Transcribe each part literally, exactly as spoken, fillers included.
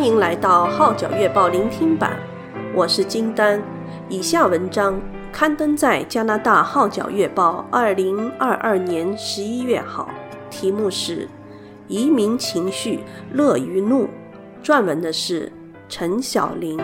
迎来到号角月报聆听版，我是金丹。以下文章刊登在加拿大号角月报二零二二年十一月号，题目是移民情绪乐于怒，撰文的是陈晓玲。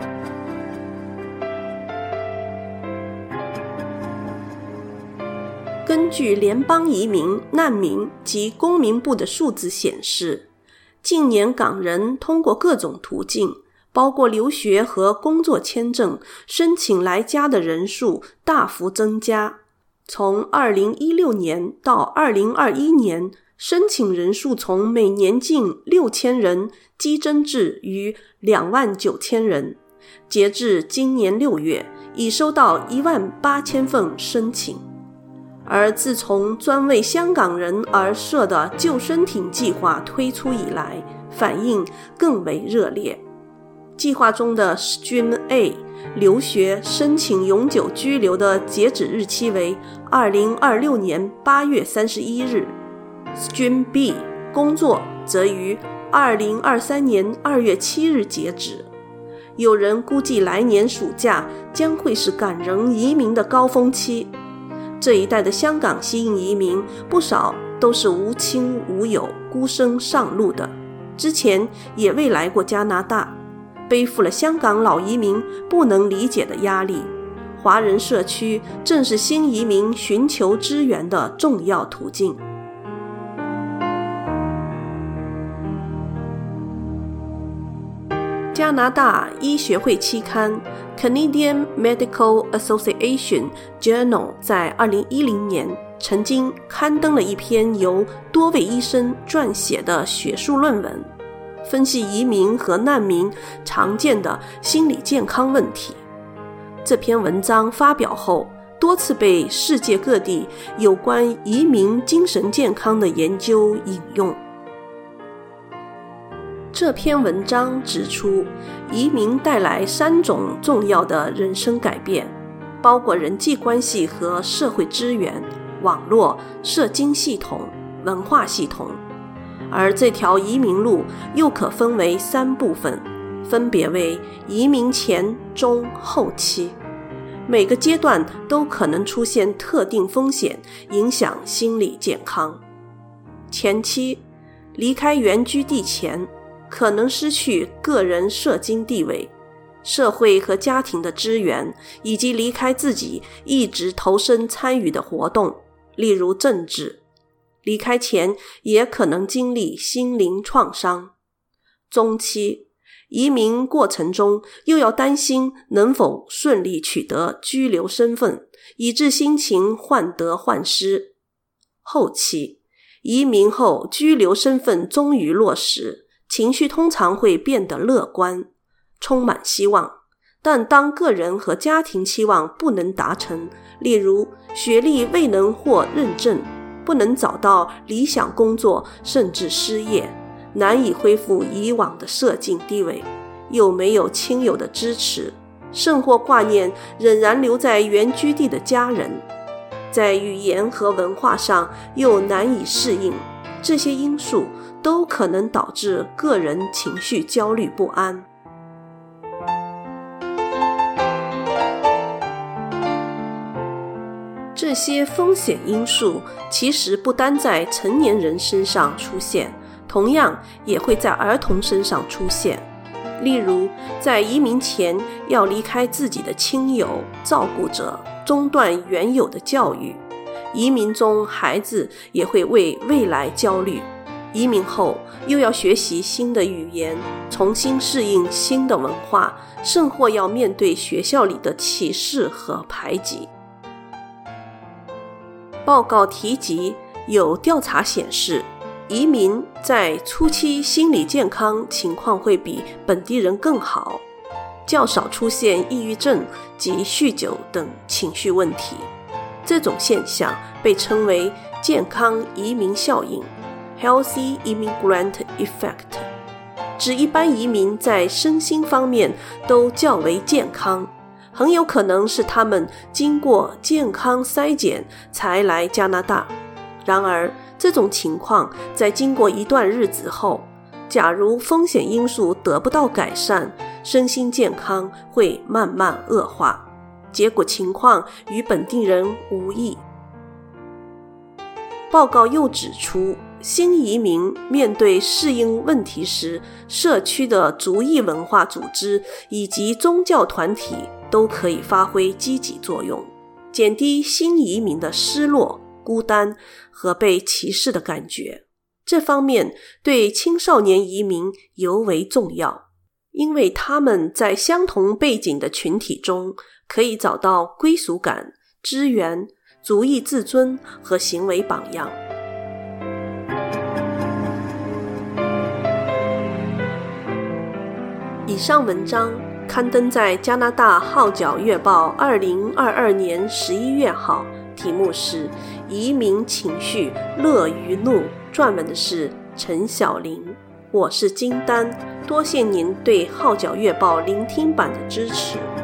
根据联邦移民、难民及公民部的数字显示，近年港人通过各种途径，包括留学和工作签证，申请来加的人数大幅增加。从二零一六年到二零二一年，申请人数从每年近六千人激增至逾两万九千人。截至今年六月，已收到一万八千份申请。而自从专为香港人而设的救生艇计划推出以来，反应更为热烈。计划中的 Stream A 留学申请永久居留的截止日期为二零二六年八月三十一日， Stream B 工作则于二零二三年二月七日截止。有人估计来年暑假将会是港人移民的高峰期。这一代的香港吸引移民，不少都是无亲无友、孤身上路的，之前也未来过加拿大，背负了香港老移民不能理解的压力。华人社区正是新移民寻求支援的重要途径。加拿大医学会期刊 Canadian Medical Association Journal 在二零一零年曾经刊登了一篇由多位医生撰写的学术论文，分析移民和难民常见的心理健康问题。这篇文章发表后，多次被世界各地有关移民精神健康的研究引用。这篇文章指出，移民带来三种重要的人生改变，包括人际关系和社会资源、网络、社经系统、文化系统。而这条移民路又可分为三部分，分别为移民前、中、后期。每个阶段都可能出现特定风险，影响心理健康。前期，离开原居地前，可能失去个人社经地位、社会和家庭的资源，以及离开自己一直投身参与的活动，例如政治。离开前也可能经历心灵创伤。中期，移民过程中又要担心能否顺利取得居留身份，以致心情患得患失。后期，移民后居留身份终于落实，情绪通常会变得乐观，充满希望。但当个人和家庭期望不能达成，例如学历未能获认证，不能找到理想工作，甚至失业，难以恢复以往的社经地位，又没有亲友的支持，甚或挂念仍然留在原居地的家人，在语言和文化上又难以适应，这些因素都可能导致个人情绪焦虑不安。这些风险因素其实不单在成年人身上出现，同样也会在儿童身上出现。例如，在移民前要离开自己的亲友、照顾者，中断原有的教育。移民中，孩子也会为未来焦虑。移民后又要学习新的语言，重新适应新的文化，甚或要面对学校里的歧视和排挤。报告提及，有调查显示，移民在初期心理健康情况会比本地人更好，较少出现抑郁症及酗酒等情绪问题。这种现象被称为健康移民效应 Healthy Immigrant Effect， 指一般移民在身心方面都较为健康，很有可能是他们经过健康筛检才来加拿大。然而，这种情况在经过一段日子后， 假如风险因素得不到改善，身心健康会慢慢恶化，结果情况与本地人无异。报告又指出，新移民面对适应问题时，社区的族裔文化组织以及宗教团体都可以发挥积极作用，减低新移民的失落、孤单和被歧视的感觉。这方面对青少年移民尤为重要，因为他们在相同背景的群体中可以找到归属感、支援、族裔自尊和行为榜样。以上文章刊登在加拿大号角月报二零二二年十一月号，题目是移民情绪乐与怒，撰文的是陈晓玲。我是金丹，多谢您对号角月报聆听版的支持。